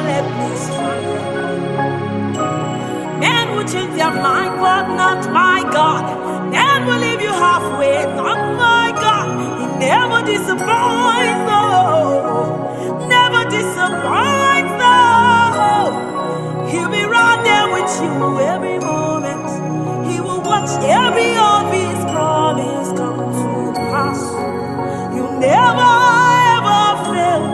let me struggle. Men will change their mind, but not my God. Men will leave you halfway, not my God. He never disappoints, no. Never disappoints, no. He'll be right there with you every moment. He will watch every of his promise come to pass. You'll never ever fail.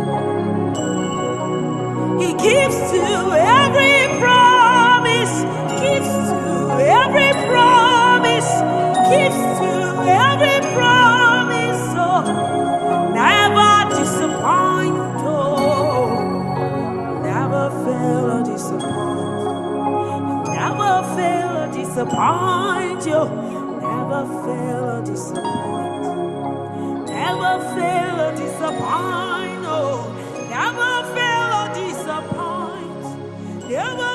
He keeps to every promise. Keeps to every promise. Keeps to every promise. Oh, never disappoint. Oh, never fail or disappoint. Never fail or disappoint you. Never fail or disappoint. Never fail or disappoint. Oh, never fail or disappoint. Never